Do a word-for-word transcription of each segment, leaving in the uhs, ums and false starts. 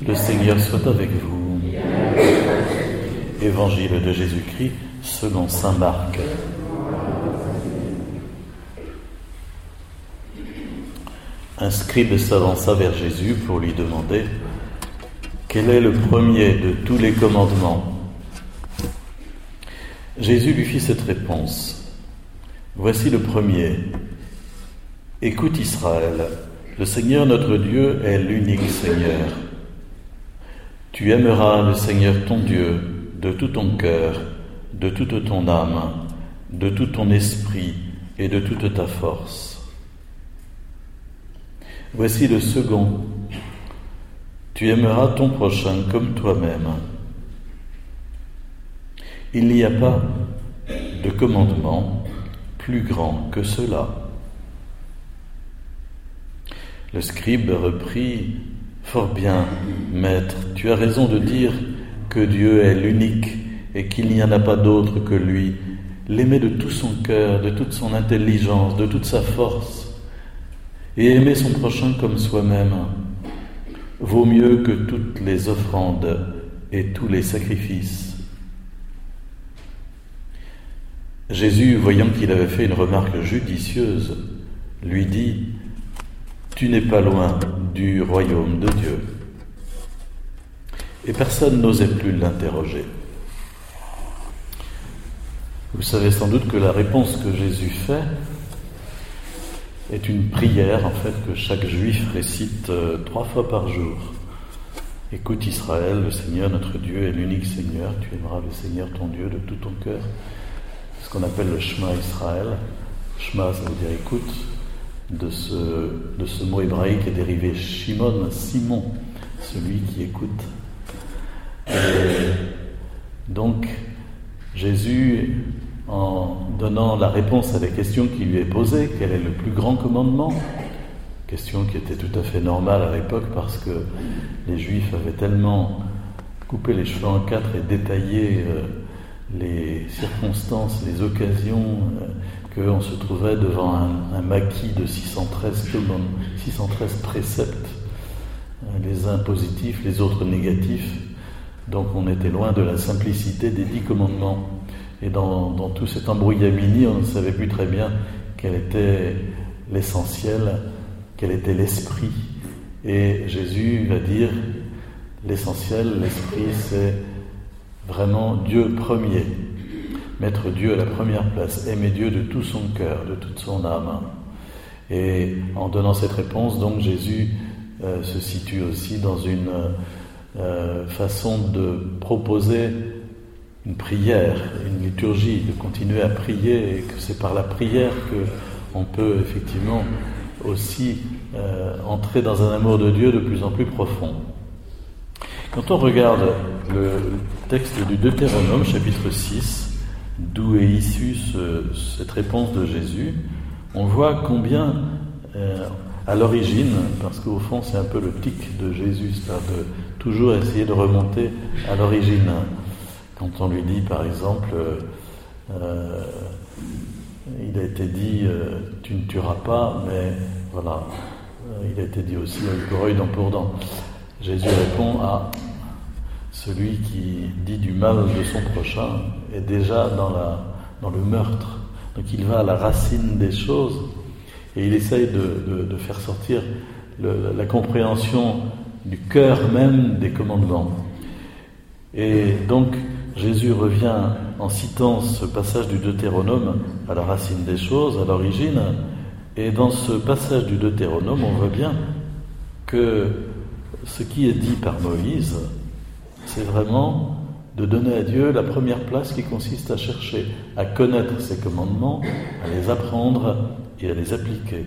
Le Seigneur soit avec vous. Évangile de Jésus-Christ selon saint Marc. Un scribe s'avança vers Jésus pour lui demander quel est le premier de tous les commandements. Jésus lui fit cette réponse. Voici le premier. Écoute Israël, le Seigneur notre Dieu est l'unique Seigneur. Tu aimeras le Seigneur ton Dieu de tout ton cœur, de toute ton âme, de tout ton esprit et de toute ta force. Voici le second. Tu aimeras ton prochain comme toi-même. Il n'y a pas de commandement plus grand que cela. Le scribe reprit, fort bien, maître, tu as raison de dire que Dieu est l'unique et qu'il n'y en a pas d'autre que lui. L'aimer de tout son cœur, de toute son intelligence, de toute sa force, et aimer son prochain comme soi-même, vaut mieux que toutes les offrandes et tous les sacrifices. Jésus, voyant qu'il avait fait une remarque judicieuse, lui dit « Tu n'es pas loin du royaume de Dieu ». Et personne n'osait plus l'interroger. Vous savez sans doute que la réponse que Jésus fait est une prière en fait que chaque juif récite euh, trois fois par jour. Écoute Israël, le Seigneur notre Dieu est l'unique Seigneur, tu aimeras le Seigneur ton Dieu de tout ton cœur. C'est ce qu'on appelle le Shema Israël. Shema, ça veut dire écoute. De ce, de ce mot hébraïque est dérivé Shimon, Simon, celui qui écoute. Et donc, Jésus, en donnant la réponse à la question qui lui est posée, quel est le plus grand commandement? Question qui était tout à fait normale à l'époque parce que les Juifs avaient tellement coupé les cheveux en quatre et détaillé euh, les circonstances, les occasions, euh, qu'on se trouvait devant un, un maquis de six cent treize, six cent treize préceptes, les uns positifs, les autres négatifs. Donc on était loin de la simplicité des dix commandements. Et dans, dans tout cet embrouillamini, on ne savait plus très bien quel était l'essentiel, quel était l'esprit. Et Jésus va dire, l'essentiel, l'esprit, c'est vraiment Dieu premier. Mettre Dieu à la première place, aimer Dieu de tout son cœur, de toute son âme. Et en donnant cette réponse, donc Jésus euh, se situe aussi dans une euh, façon de proposer une prière, une liturgie, de continuer à prier, et que c'est par la prière qu'on peut effectivement aussi euh, entrer dans un amour de Dieu de plus en plus profond. Quand on regarde le texte du Deutéronome, chapitre six, d'où est issue ce, cette réponse de Jésus, on voit combien, euh, à l'origine, parce qu'au fond c'est un peu le tic de Jésus, c'est-à-dire de toujours essayer de remonter à l'origine. Quand on lui dit par exemple, euh, il a été dit euh, tu ne tueras pas, mais voilà, euh, il a été dit aussi œil pour œil, dent pour dent. Jésus répond à celui qui dit du mal de son prochain est déjà dans, la, dans le meurtre. Donc il va à la racine des choses et il essaye de, de, de faire sortir le, la compréhension du cœur même des commandements. Et donc Jésus revient en citant ce passage du Deutéronome à la racine des choses, à l'origine, et dans ce passage du Deutéronome, on voit bien que ce qui est dit par Moïse, c'est vraiment de donner à Dieu la première place qui consiste à chercher, à connaître ses commandements, à les apprendre et à les appliquer.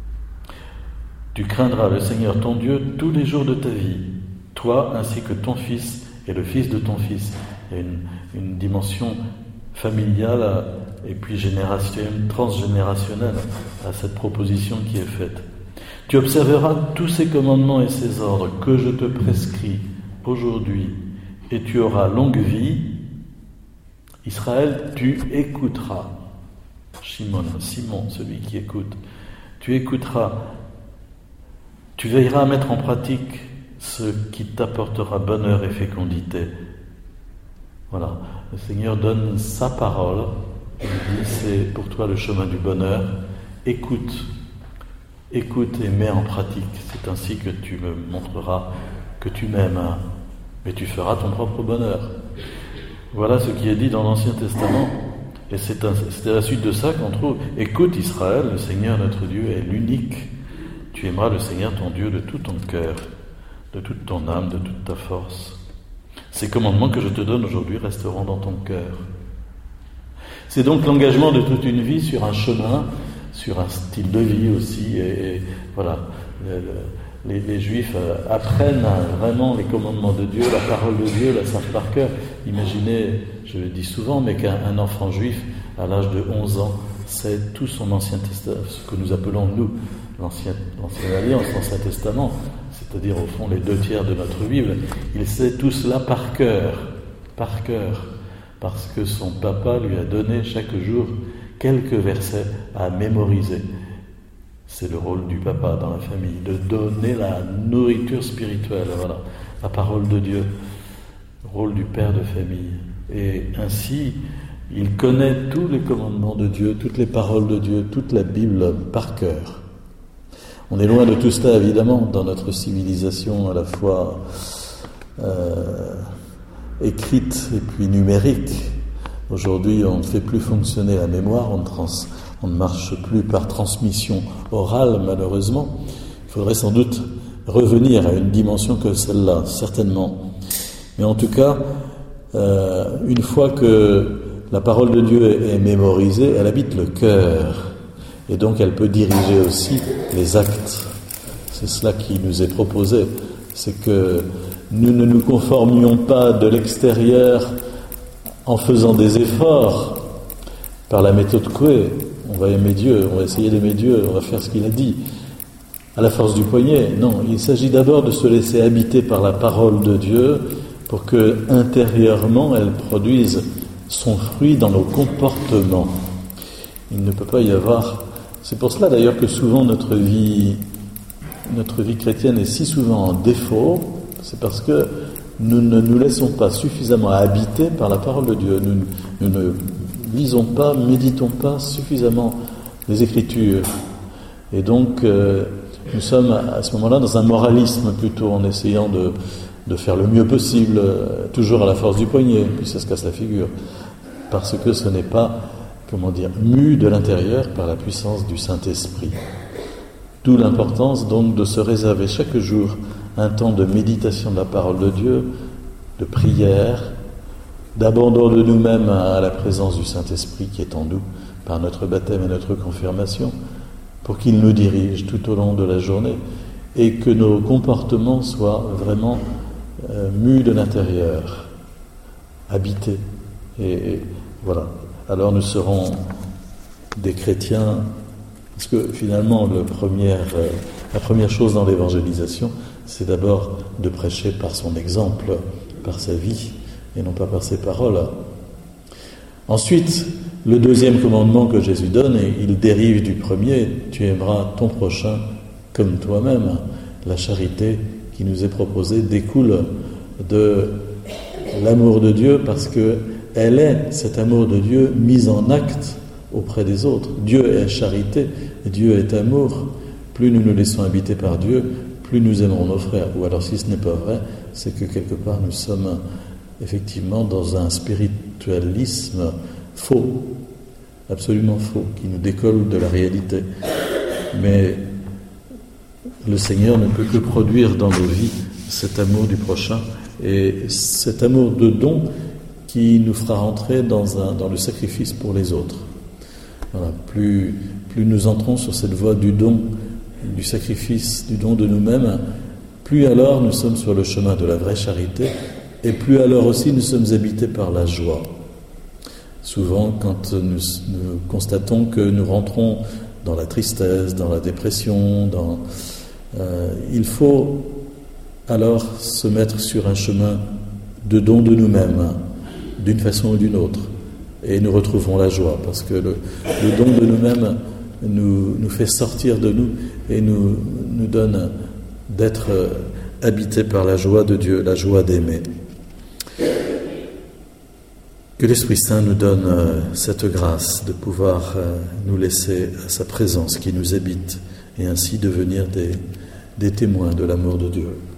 Tu craindras le Seigneur ton Dieu tous les jours de ta vie, toi ainsi que ton fils et le fils de ton fils. Il y a une, une dimension familiale et puis générationnelle, transgénérationnelle à cette proposition qui est faite. Tu observeras tous ces commandements et ces ordres que je te prescris aujourd'hui, et tu auras longue vie. Israël, tu écouteras. Shimon, Simon, celui qui écoute. Tu écouteras. Tu veilleras à mettre en pratique ce qui t'apportera bonheur et fécondité. Voilà, le Seigneur donne sa parole, il dit c'est pour toi le chemin du bonheur, écoute, écoute et mets en pratique, c'est ainsi que tu me montreras que tu m'aimes, mais tu feras ton propre bonheur. Voilà ce qui est dit dans l'Ancien Testament, et c'est, un, c'est à la suite de ça qu'on trouve, écoute Israël, le Seigneur notre Dieu est l'unique, tu aimeras le Seigneur ton Dieu de tout ton cœur, de toute ton âme, de toute ta force. Ces commandements que je te donne aujourd'hui resteront dans ton cœur. C'est donc l'engagement de toute une vie sur un chemin, sur un style de vie aussi, et, et voilà, les, les, les Juifs apprennent vraiment les commandements de Dieu, la parole de Dieu, la savent par cœur. Imaginez, je le dis souvent, mais qu'un enfant juif, à l'âge de onze ans, sait tout son Ancien Testament, ce que nous appelons, nous, l'Ancien, l'Ancienne Alliance, l'Ancien Testament, c'est-à-dire au fond les deux tiers de notre Bible, il sait tout cela par cœur, par cœur, parce que son papa lui a donné chaque jour quelques versets à mémoriser. C'est le rôle du papa dans la famille, de donner la nourriture spirituelle, voilà, la parole de Dieu, le rôle du père de famille. Et ainsi, il connaît tous les commandements de Dieu, toutes les paroles de Dieu, toute la Bible par cœur. On est loin de tout cela, évidemment, dans notre civilisation à la fois euh, écrite et puis numérique. Aujourd'hui, on ne fait plus fonctionner la mémoire, on ne, trans, on ne marche plus par transmission orale, malheureusement. Il faudrait sans doute revenir à une dimension que celle-là, certainement. Mais en tout cas, euh, une fois que la parole de Dieu est mémorisée, elle habite le cœur. Et donc elle peut diriger aussi les actes. C'est cela qui nous est proposé. C'est que nous ne nous conformions pas de l'extérieur en faisant des efforts par la méthode Coué. On va aimer Dieu, on va essayer d'aimer Dieu, on va faire ce qu'il a dit. À la force du poignet. Non, il s'agit d'abord de se laisser habiter par la parole de Dieu pour que intérieurement elle produise son fruit dans nos comportements. Il ne peut pas y avoir... C'est pour cela d'ailleurs que souvent notre vie, notre vie chrétienne est si souvent en défaut, c'est parce que nous ne nous laissons pas suffisamment habiter par la parole de Dieu. Nous, nous ne lisons pas, méditons pas suffisamment les Écritures. Et donc euh, nous sommes à ce moment-là dans un moralisme plutôt, en essayant de, de faire le mieux possible, euh, toujours à la force du poignet, puis ça se casse la figure, parce que ce n'est pas... comment dire, mu de l'intérieur par la puissance du Saint-Esprit. D'où l'importance donc de se réserver chaque jour un temps de méditation de la parole de Dieu, de prière, d'abandon de nous-mêmes à la présence du Saint-Esprit qui est en nous par notre baptême et notre confirmation, pour qu'il nous dirige tout au long de la journée et que nos comportements soient vraiment euh, mus de l'intérieur, habités. Et, et voilà. Alors nous serons des chrétiens, parce que finalement le premier, euh, la première chose dans l'évangélisation, c'est d'abord de prêcher par son exemple, par sa vie, et non pas par ses paroles. Ensuite, le deuxième commandement que Jésus donne, et il dérive du premier, tu aimeras ton prochain comme toi-même. La charité qui nous est proposée découle de l'amour de Dieu, parce que elle est, cet amour de Dieu, mis en acte auprès des autres. Dieu est charité, Dieu est amour. Plus nous nous laissons habiter par Dieu, plus nous aimerons nos frères. Ou alors, si ce n'est pas vrai, c'est que quelque part nous sommes effectivement dans un spiritualisme faux, absolument faux, qui nous décolle de la réalité. Mais le Seigneur ne peut que produire dans nos vies cet amour du prochain et cet amour de don qui nous fera rentrer dans, un, dans le sacrifice pour les autres. Voilà, plus, plus nous entrons sur cette voie du don, du sacrifice, du don de nous-mêmes, plus alors nous sommes sur le chemin de la vraie charité, et plus alors aussi nous sommes habités par la joie. Souvent, quand nous, nous constatons que nous rentrons dans la tristesse, dans la dépression, dans, euh, il faut alors se mettre sur un chemin de don de nous-mêmes, d'une façon ou d'une autre, et nous retrouvons la joie, parce que le, le don de nous-mêmes nous, nous fait sortir de nous et nous, nous donne d'être habité par la joie de Dieu, la joie d'aimer. Que l'Esprit Saint nous donne euh, cette grâce de pouvoir euh, nous laisser à sa présence qui nous habite et ainsi devenir des, des témoins de l'amour de Dieu.